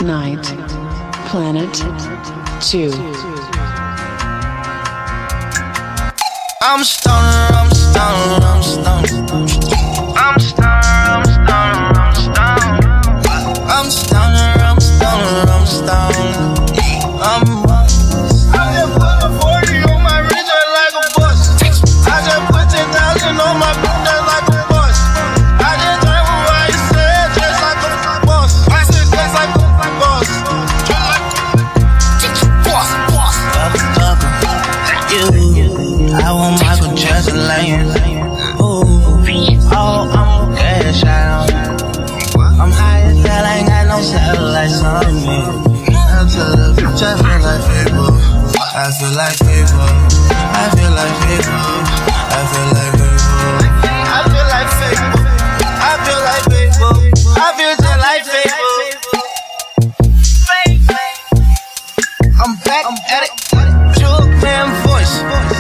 Night Planet 2. I'm stoner, I'm stoner, I'm stoner. I'm stoner, I'm stoner, I'm stoner. I'm stoner, I'm stoner, I'm stoner. I just put a 40 on my wrist just like a bus. I just put 10,000 on my boot just like a bus. I just drank what I said just like a boss. I said just like a boss. Just like a boss, boss. I want Michael Jackson laying. Ooh, oh, I'm cash out. I'm high as hell, I ain't got no satellites on me. I tell the bitch I feel like paper. I feel like paper. I feel like paper. I feel like paper. I feel like paper. I feel like paper. I feel just like paper. I'm back at it. True man voice.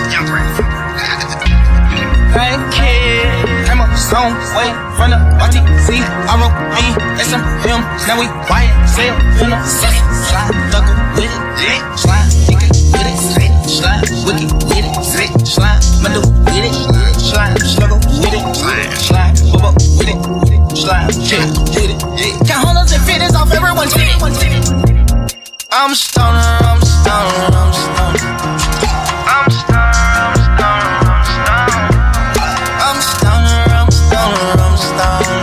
Thank you. I'm a song way from the RTC. ROB, SMM. Now we YSL in the city. Slide, knuckle with it. Slide, nigga with it. Slide, wicked with it. Slide, mandel with it. Slide, sluggle with it. Slide, bubble with it. Slide, chill with it. Count hundreds and fifties off everyone's feet. I'm stoner, I'm stoner, I'm stoner. I'm stoner, I'm stoner, I'm stoner. I'm stoner, I'm stoner, I'm stoner.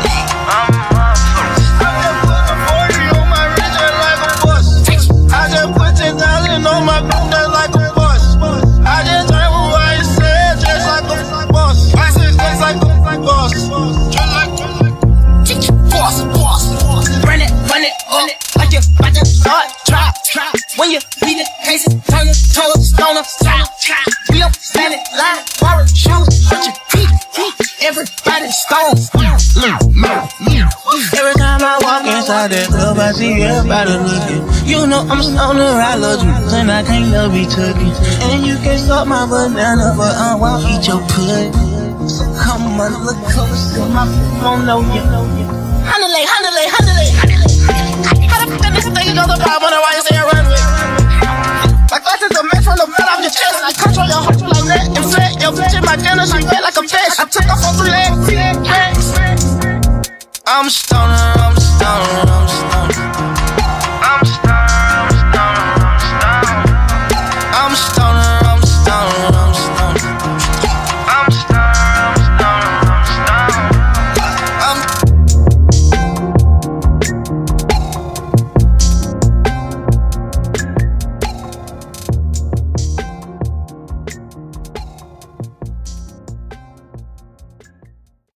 I just put a 40 on my wrist just like a bus. I just put 10,000 on my boot just like a bus. I just drank what I said just like a boss. I said just like a boss. Just like boss, boss. Run it, like you about to start. Try. When you beat the cases, turn your toes, stoner, style. We don't stand it line, borrow shoes, but you feet. Everybody's stone. Every time I walk inside that club, I see everybody looking. You know I'm stoner, I love you, and I can't love each other. And you can suck my banana, but I won't eat your pud. So come on, look closer, my phone know you. Handle it. How the fuck this thing goes about when I say I run with? Like that is a match from the blood off your chest. I control your heart like that and flat. Your bitch in my dinner, she wet like a fish. I took off on 3 legs. I'm stoner.